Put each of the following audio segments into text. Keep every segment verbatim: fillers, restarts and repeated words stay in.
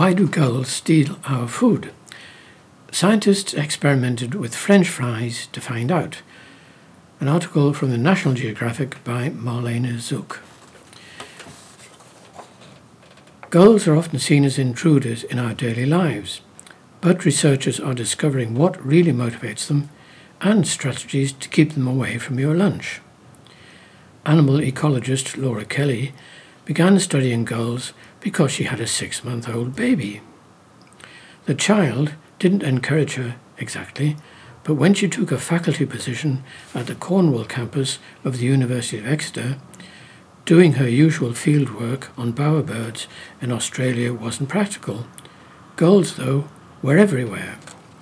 Why do gulls steal our food? Scientists experimented with French fries to find out. An article from the National Geographic by Marlene Zook. Gulls are often seen as intruders in our daily lives, but researchers are discovering what really motivates them and strategies to keep them away from your lunch. Animal ecologist Laura Kelly began studying gulls because she had a six-month-old baby. The child didn't encourage her exactly, but when she took a faculty position at the Cornwall campus of the University of Exeter, doing her usual field work on bowerbirds in Australia wasn't practical. Gulls, though, were everywhere.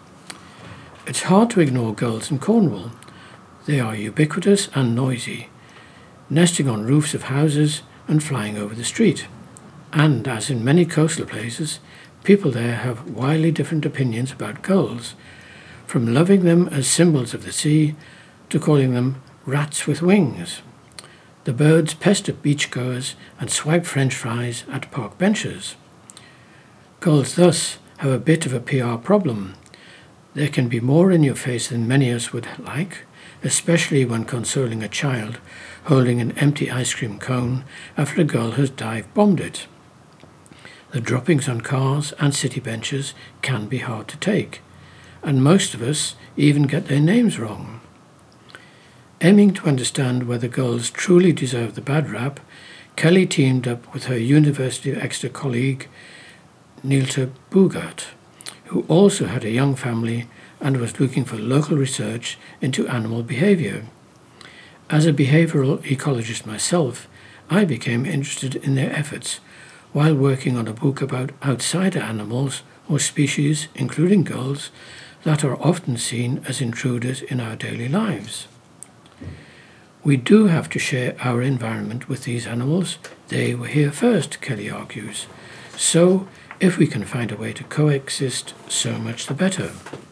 It's hard to ignore gulls in Cornwall. They are ubiquitous and noisy, nesting on roofs of houses and flying over the street. And, as in many coastal places, people there have wildly different opinions about gulls, from loving them as symbols of the sea to calling them rats with wings. The birds pester beachgoers and swipe French fries at park benches. Gulls thus have a bit of a P R problem. There can be more in your face than many of us would like, especially when consoling a child holding an empty ice cream cone after a gull has dive-bombed it. The droppings on cars and city benches can be hard to take, and most of us even get their names wrong. Aiming to understand whether gulls truly deserve the bad rap, Kelly teamed up with her University of Exeter colleague Neeltje Bogaert, who also had a young family and was looking for local research into animal behaviour. As a behavioural ecologist myself, I became interested in their efforts while working on a book about outsider animals or species, including gulls, that are often seen as intruders in our daily lives. We do have to share our environment with these animals. They were here first, Kelly argues. So, if we can find a way to coexist, so much the better.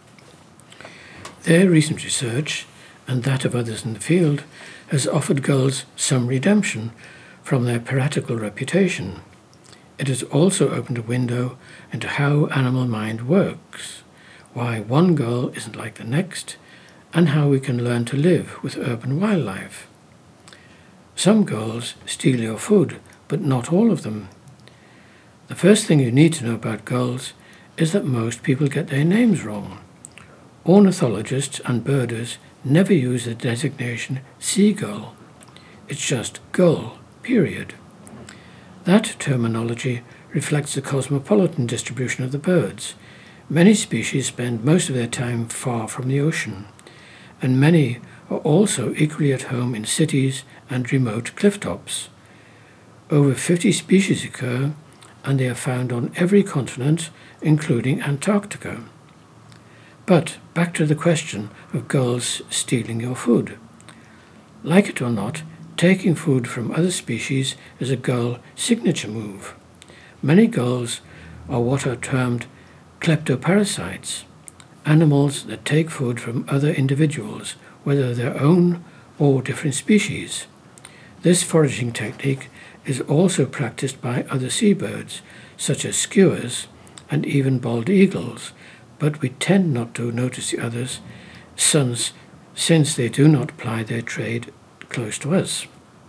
Their recent research, and that of others in the field, has offered gulls some redemption from their piratical reputation. It has also opened a window into how animal mind works, why one gull isn't like the next, and how we can learn to live with urban wildlife. Some gulls steal your food, but not all of them. The first thing you need to know about gulls is that most people get their names wrong. Ornithologists and birders never use the designation seagull. It's just gull, period. That terminology reflects the cosmopolitan distribution of the birds. Many species spend most of their time far from the ocean, and many are also equally at home in cities and remote cliff tops. Over fifty species occur, and they are found on every continent, including Antarctica. But back to the question of gulls stealing your food. Like it or not, taking food from other species is a gull signature move. Many gulls are what are termed kleptoparasites, animals that take food from other individuals, whether their own or different species. This foraging technique is also practiced by other seabirds, such as skuas and even bald eagles, but we tend not to notice the others since, since they do not ply their trade close to us.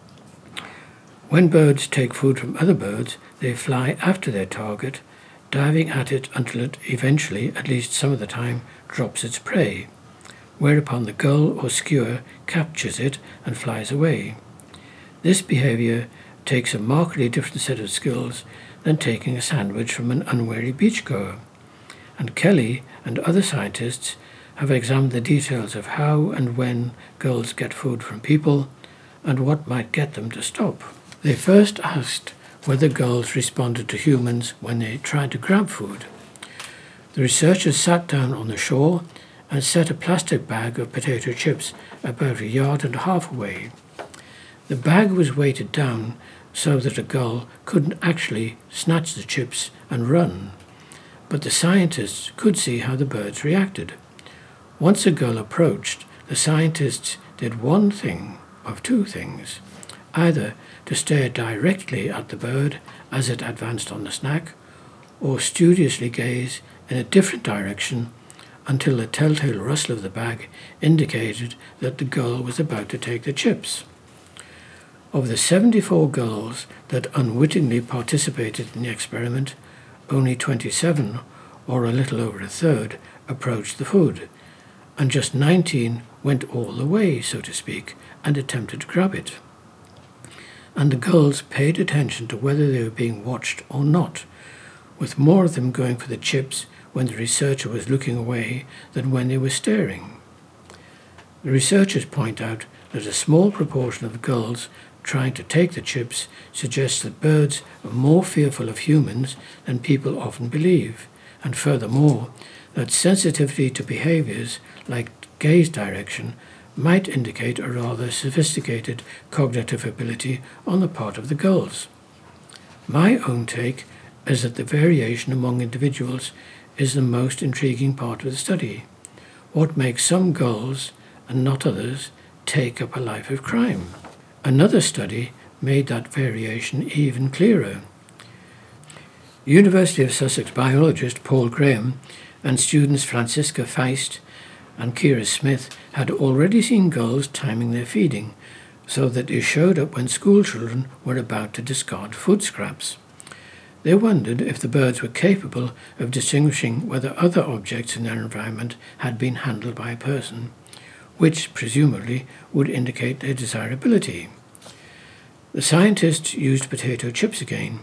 When birds take food from other birds, they fly after their target, diving at it until it eventually, at least some of the time, drops its prey, whereupon the gull or skua captures it and flies away. This behaviour takes a markedly different set of skills than taking a sandwich from an unwary beachgoer, and Kelly and other scientists have examined the details of how and when gulls get food from people and what might get them to stop. They first asked whether gulls responded to humans when they tried to grab food. The researchers sat down on the shore and set a plastic bag of potato chips about a yard and a half away. The bag was weighted down so that a gull couldn't actually snatch the chips and run, but the scientists could see how the birds reacted. Once a gull approached, the scientists did one thing of two things, either to stare directly at the bird as it advanced on the snack, or studiously gaze in a different direction until the telltale rustle of the bag indicated that the girl was about to take the chips. Of the seventy-four girls that unwittingly participated in the experiment, only twenty-seven, or a little over a third, approached the food, and just nineteen went all the way, so to speak, and attempted to grab it. And the girls paid attention to whether they were being watched or not, with more of them going for the chips when the researcher was looking away than when they were staring. The researchers point out that a small proportion of girls trying to take the chips suggests that birds are more fearful of humans than people often believe, and furthermore, that sensitivity to behaviors like gaze direction might indicate a rather sophisticated cognitive ability on the part of the girls. My own take is that the variation among individuals is the most intriguing part of the study. What makes some girls, and not others, take up a life of crime? Another study made that variation even clearer. University of Sussex biologist Paul Graham and students Francisca Feist and Kira Smith had already seen girls timing their feeding so that they showed up when school children were about to discard food scraps. They wondered if the birds were capable of distinguishing whether other objects in their environment had been handled by a person, which presumably would indicate their desirability. The scientists used potato chips again,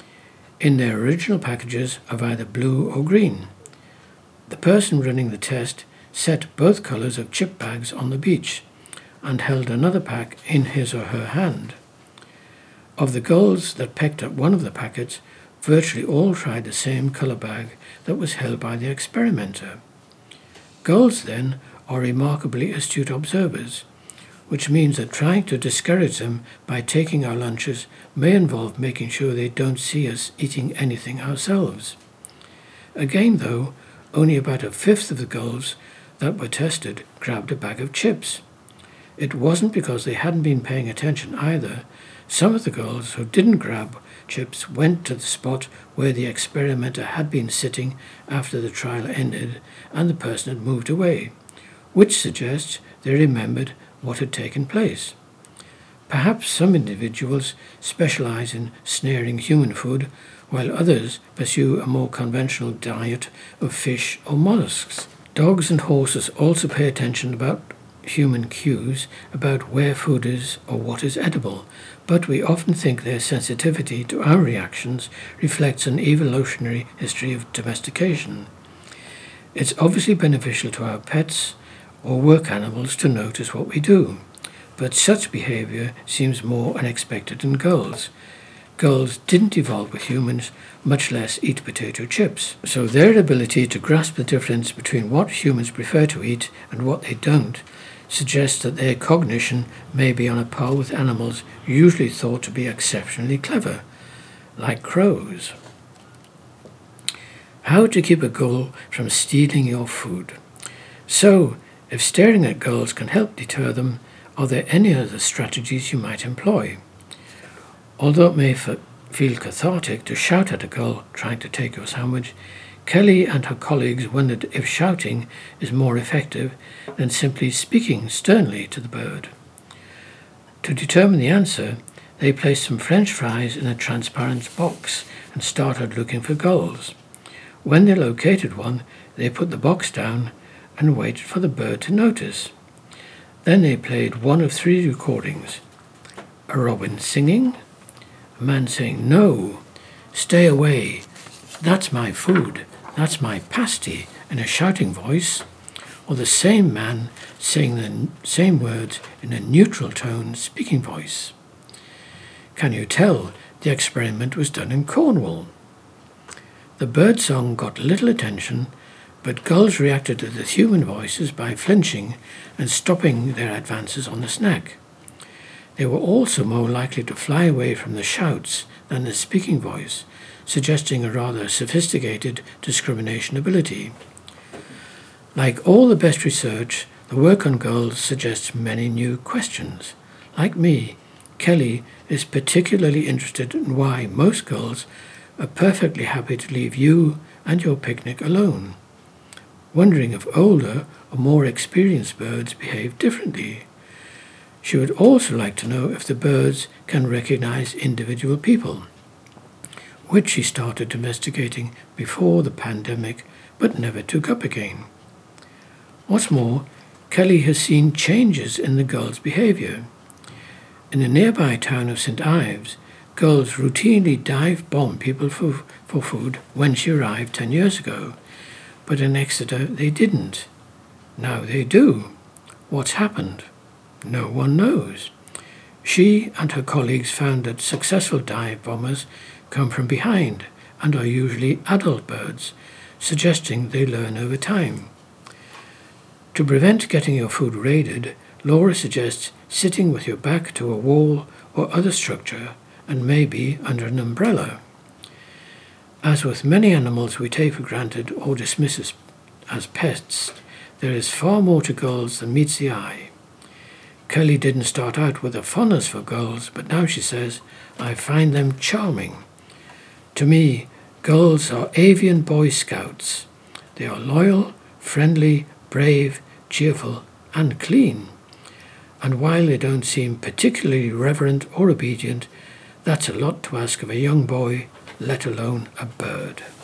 in their original packages of either blue or green. The person running the test set both colours of chip bags on the beach and held another pack in his or her hand. Of the girls that picked up one of the packets, virtually all tried the same colour bag that was held by the experimenter. Girls, then, are remarkably astute observers, which means that trying to discourage them by taking our lunches may involve making sure they don't see us eating anything ourselves. Again, though, only about a fifth of the girls that were tested grabbed a bag of chips. It wasn't because they hadn't been paying attention either. Some of the girls who didn't grab chips went to the spot where the experimenter had been sitting after the trial ended and the person had moved away, which suggests they remembered what had taken place. Perhaps some individuals specialize in snaring human food, while others pursue a more conventional diet of fish or mollusks. Dogs and horses also pay attention about human cues about where food is or what is edible, but we often think their sensitivity to our reactions reflects an evolutionary history of domestication. It's obviously beneficial to our pets or work animals to notice what we do, but such behavior seems more unexpected in girls. Girls didn't evolve with humans, much less eat potato chips, so their ability to grasp the difference between what humans prefer to eat and what they don't suggests that their cognition may be on a par with animals usually thought to be exceptionally clever, like crows. How to keep a girl from stealing your food. So, if staring at girls can help deter them, are there any other strategies you might employ? Although it may f- feel cathartic to shout at a girl trying to take your sandwich, Kelly and her colleagues wondered if shouting is more effective than simply speaking sternly to the bird. To determine the answer, they placed some French fries in a transparent box and started looking for gulls. When they located one, they put the box down and waited for the bird to notice. Then they played one of three recordings: a robin singing, a man saying, "No, stay away, that's my food, that's my pasty," in a shouting voice, or the same man saying the same words in a neutral tone speaking voice. Can you tell the experiment was done in Cornwall? The bird song got little attention, but gulls reacted to the human voices by flinching and stopping their advances on the snack. They were also more likely to fly away from the shouts than the speaking voice, suggesting a rather sophisticated discrimination ability. Like all the best research, the work on gulls suggests many new questions. Like me, Kelly is particularly interested in why most gulls are perfectly happy to leave you and your picnic alone, wondering if older or more experienced birds behave differently. She would also like to know if the birds can recognize individual people, which she started domesticating before the pandemic but never took up again. What's more, Kelly has seen changes in the gulls' behaviour. In the nearby town of Saint Ives, gulls routinely dive-bomb people for, for food when she arrived ten years ago, but in Exeter they didn't. Now they do. What's happened? No one knows. She and her colleagues found that successful dive bombers come from behind and are usually adult birds, suggesting they learn over time. To prevent getting your food raided, Laura suggests sitting with your back to a wall or other structure, and maybe under an umbrella. As with many animals we take for granted or dismiss as, as pests, there is far more to gulls than meets the eye. Kelly didn't start out with a fondness for gulls, but now she says, I find them charming. To me, gulls are avian Boy Scouts. They are loyal, friendly, brave, cheerful, and clean. And while they don't seem particularly reverent or obedient, that's a lot to ask of a young boy, let alone a bird.